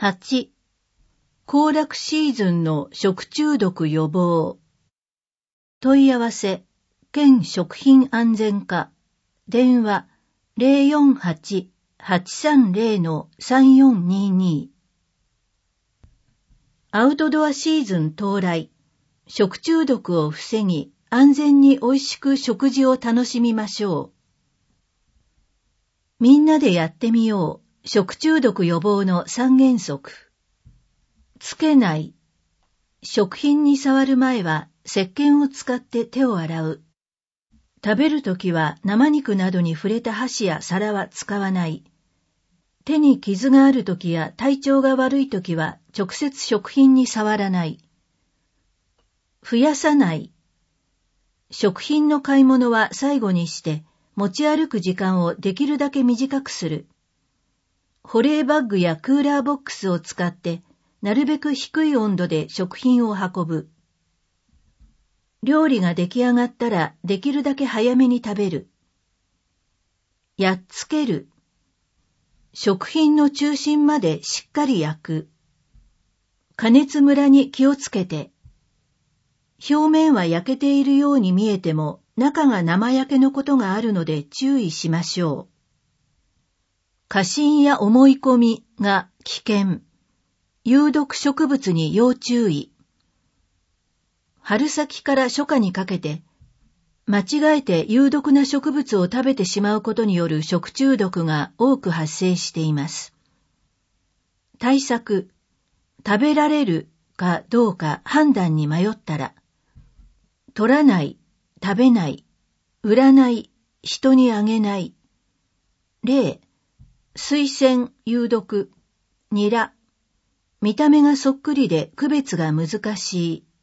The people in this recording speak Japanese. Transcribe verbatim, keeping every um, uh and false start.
はち、行楽シーズンの食中毒予防。問い合わせ、県食品安全課、電話 ゼロよんはち はちさんゼロ さんよんにに。アウトドアシーズン到来、食中毒を防ぎ、安全に美味しく食事を楽しみましょう。みんなでやってみよう。食中毒予防の三原則。つけない。食品に触る前は石鹸を使って手を洗う。食べるときは生肉などに触れた箸や皿は使わない。手に傷があるときや体調が悪いときは直接食品に触らない。増やさない。食品の買い物は最後にして持ち歩く時間をできるだけ短くする。保冷バッグやクーラーボックスを使ってなるべく低い温度で食品を運ぶ。料理が出来上がったらできるだけ早めに食べる。やっつける。食品の中心までしっかり焼く。加熱ムラに気をつけて。表面は焼けているように見えても中が生焼けのことがあるので注意しましょう。過信や思い込みが危険。有毒植物に要注意。春先から初夏にかけて、間違えて有毒な植物を食べてしまうことによる食中毒が多く発生しています。対策、食べられるかどうか判断に迷ったら、取らない、食べない、売らない、人にあげない。例、水仙有毒、ニラ、見た目がそっくりで区別が難しい。